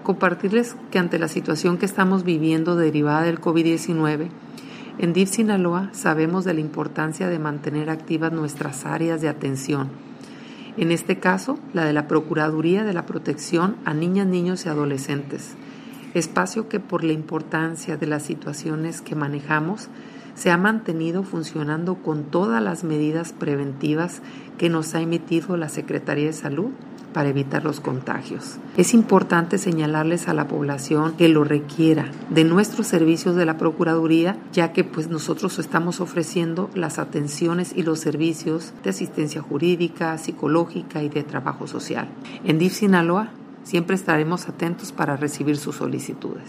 Compartirles que ante la situación que estamos viviendo derivada del COVID-19, en DIF Sinaloa sabemos de la importancia de mantener activas nuestras áreas de atención. En este caso, la de la Procuraduría de la Protección a Niñas, Niños y Adolescentes, espacio que por la importancia de las situaciones que manejamos se ha mantenido funcionando con todas las medidas preventivas que nos ha emitido la Secretaría de Salud para evitar los contagios. Es importante señalarles a la población que lo requiera de nuestros servicios de la Procuraduría, ya que nosotros estamos ofreciendo las atenciones y los servicios de asistencia jurídica, psicológica y de trabajo social. En DIF Sinaloa siempre estaremos atentos para recibir sus solicitudes.